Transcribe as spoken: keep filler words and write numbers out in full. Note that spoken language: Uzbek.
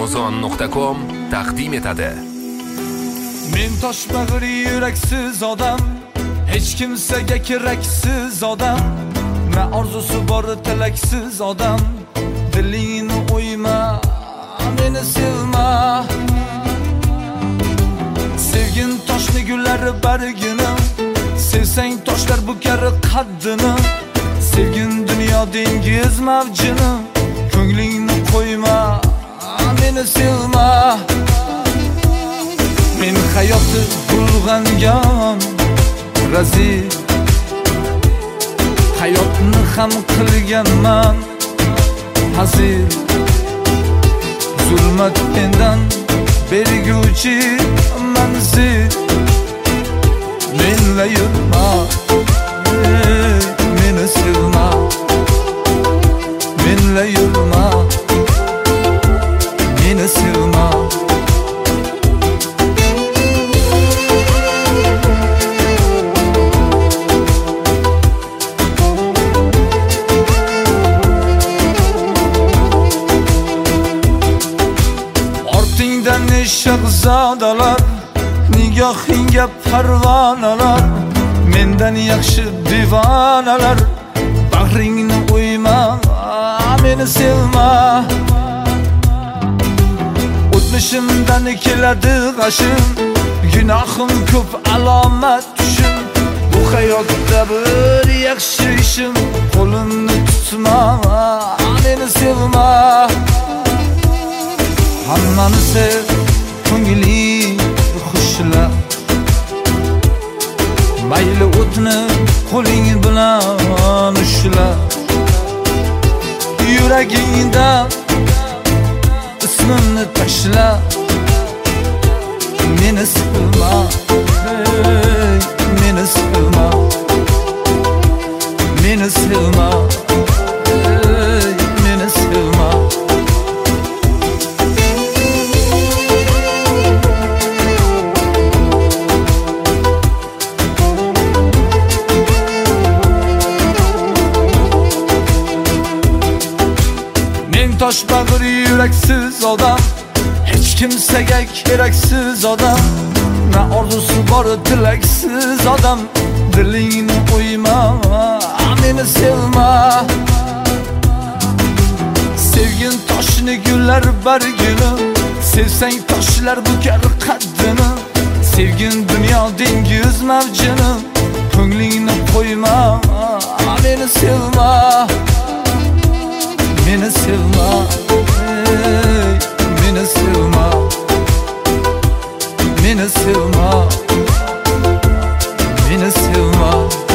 amazon nuqta com taqdim etadi. Men toshbag'ir yuraksiz odam, hech kimsaga keraksiz odam, na orzusi bor tilaksiz odam. Dilingni o'yma, meni sevma. Sevgin toshni gullari bargini, sevsang toshlar bukar qaddini. Sevgin dunyo dengiz mavjini, ko'nglingni qo'yma, meni sevma. Men hayotni bulg'angan razil, hayotni ham qilganman hazil. Zulmat mendan berguvchi manzil. Menla yurma, meni sevma. Menla yurma, meni sevma. Ortingdan shahzodalar, nigohingga parvonalar, mendan yaxshi divonalar. Bag'ringni o'yma, meni sevma. O'tmishimdan keladi g'ashim, gunohim ko'p, alomat tushim. Bu hayotda bir yaxshi ishim, qo'limni tutma, meni sevma. Hammani sev, ko'ngling xushla. Mayli o'tni qo'ling bilan ushla. Yuragingda ismimni tashla. Meni sevma, hey, meni sevma. Meni sevma, hey, meni sevma. Toshbag'ir yuraksiz odam, hech kimsaga keraksiz odam, na orzusi bor tilaksiz odam. Dilingni o'yma, meni sevma. Sevgin toshni gullar bargini, sevsang toshlar bukar qaddini. Sevgin dunyo dengiz mavjini, ko'nglingni qo'yma, meni sevma. Meni sevma, hey, meni sevma. Meni sevma, meni sevma.